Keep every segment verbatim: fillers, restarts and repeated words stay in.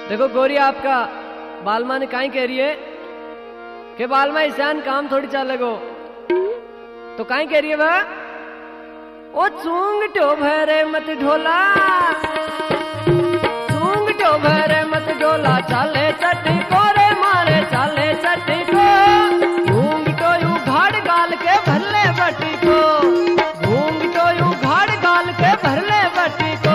देखो गोरी आपका बालमा ने काई कह रही है कि बालमा ईशान काम थोड़ी चाल लगो तो काई कह रही है वह ओ चूंग टो भरे मत ढोला चूंग टो भरे मत ढोला चाले चटी को रे मारे चाले चटी को घूंग तो यू घाड़ गाल के भरले बटी को घूंग तो यू घाड़ गाल के भरले बटी को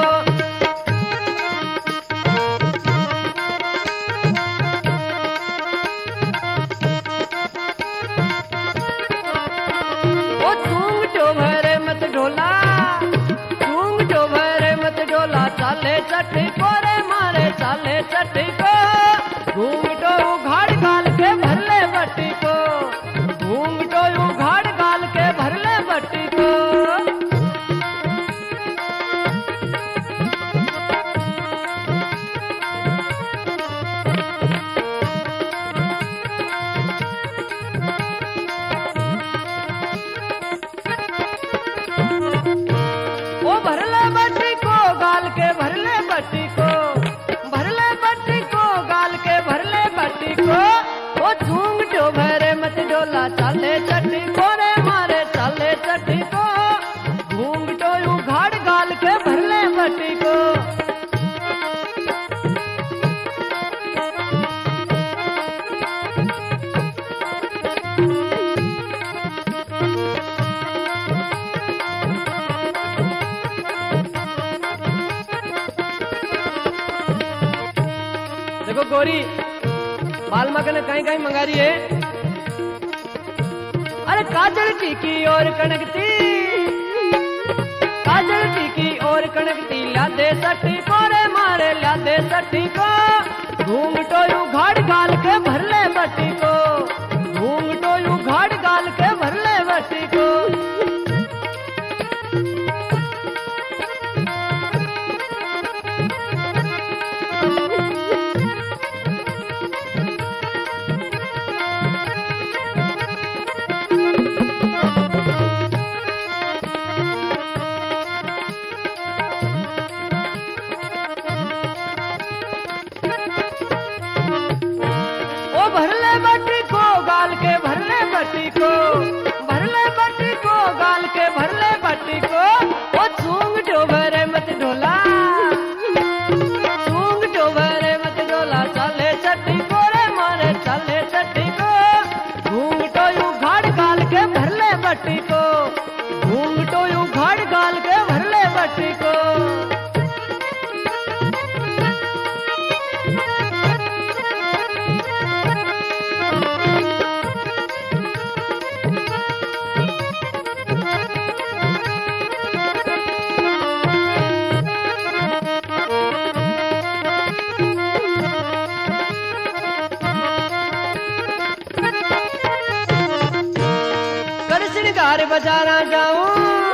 ढोला चूंग जो भरे मत ढोला चाले चटी को रे मारे चाले चटी को घूंग तो उघाड़ गाल के भरले बटी को घूंग तो उघाड़ गाल के भरले बटी को भरले बट्टी को गाल के भरले बट्टी को भरले बट्टी को गाल के भरले बट्टी को वो झूंग जो भरे मत डोला चाले चट्टी को रे मारे चाले चट्टी को घूंग तो यू घाड़ गाल के भरले बट्टी को देखो गोरी बालमा ने कहीं कहीं मंगा रही है अरे काजल टीकी और कनकती काजल टीकी और कनकती ला दे सटी को रे मारे ला दे सटी को घूंग तो यू घाड़ गाल के भरले बटी को घूंग तो यू घाड़ गाल के भरले बटी को भरले बट्टी को गाल के भरले बट्टी को भरले बट्टी को गाल के भरले बट्टी को वो चूंग जो भरे मत ढोला चूंग जो भरे मत ढोला चाले चट्टी को रे मारे चाले चट्टी को घूंग तो यू घाड़ गाल के भरले बट्टी को घूंग तो यू घाड़ गाल के भरले बट्टी को श्रृंगार बाजारा जाऊं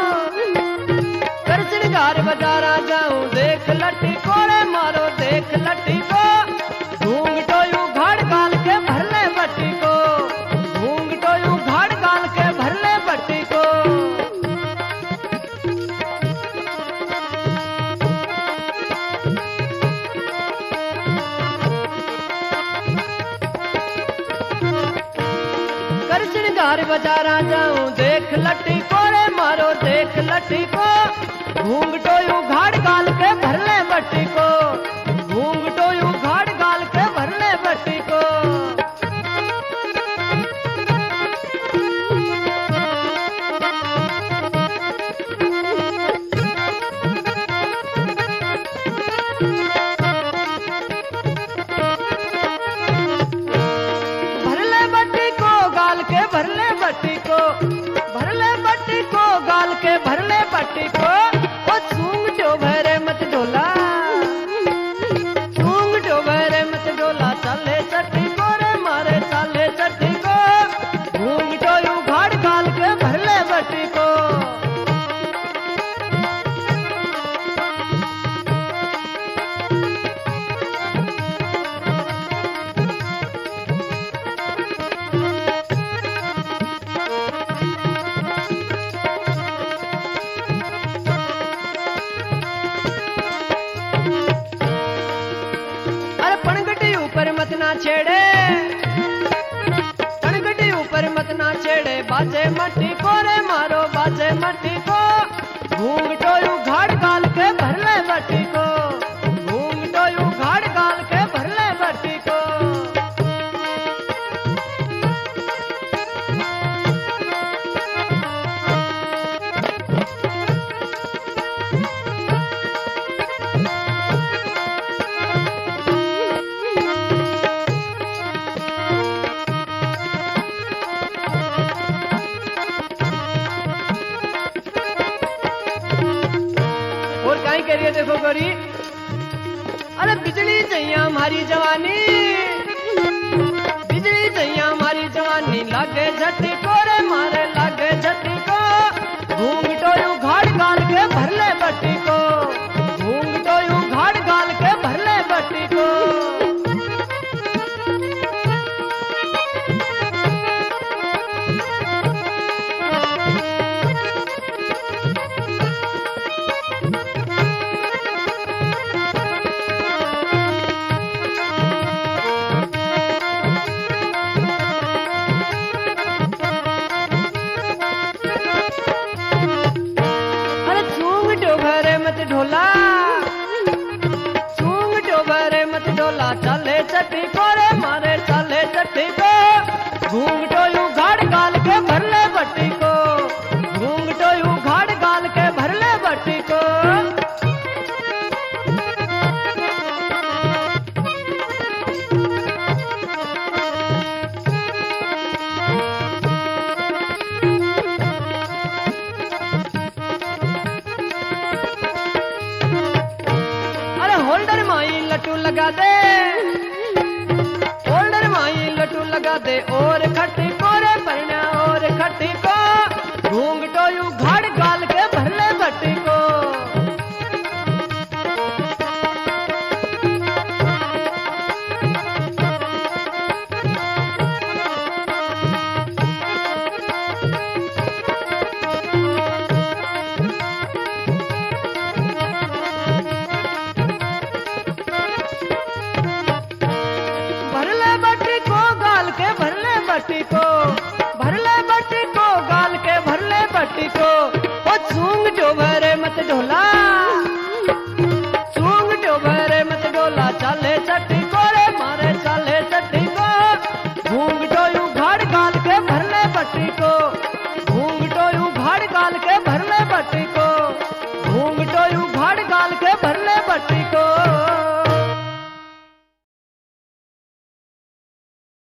कर श्रृंगार बाजारा जाऊं देख लट्टी को रे मारो देख लट्टी को घूंग तो यू घाड़ गाल के भरले बट्टी को घूंग तो यू घाड़ गाल के भरले बट्टी को कर श्रृंगार बाजारा जाऊं देख लट्टी को रे मारो देख लट्टी को घूंग तो यू घाड़ गाल के भरले बट्टी को घूंग तो यू घाड़ गाल के भरले बट्टी को भरले बट्टी को गाल के भरले बट्टी को भरले बट्टी को गाल के भरले बट्टी को ओ चूंग जो भरे मत ढोला चूंग जो भरे मत ढोला चाले चट्टी को रे मारे चाले चट्टी को घूंग तो यू घाड़ गाल के भरले बट्टी को मत ना छेड़े, कनकटी ऊपर मत ना छेड़े, बाजे मट्टी को रे मारो बाजे मट्टी को, घूंघटो उघाड़ गाल के भरले बट्टी को, घूंघटो उघाड़ गाल के भरले बट्टी को। करिए देखो गोरी, अरे बिजली चाहिए हमारी जवानी, बिजली चाहिए हमारी जवानी, लागे झट्टी को रे मारे लागे झट्टी को, घूंघटो उघाड़ गाल के भरले बट्टी को, घूंघटो उघाड़ गाल के भरले बट्टी को। ढोला चूंग डोबरे मत ढोला, चले चट्टी को रे मारे चले चट्टी को, घूंघटो उघाड़ गाल के भरले बट्टी को, घूंघटो उघाड़ गाल के भरले बट्टी को। होल्डर माई लटू लगा दे, होल्डर माई लटू लगा दे और खट्टी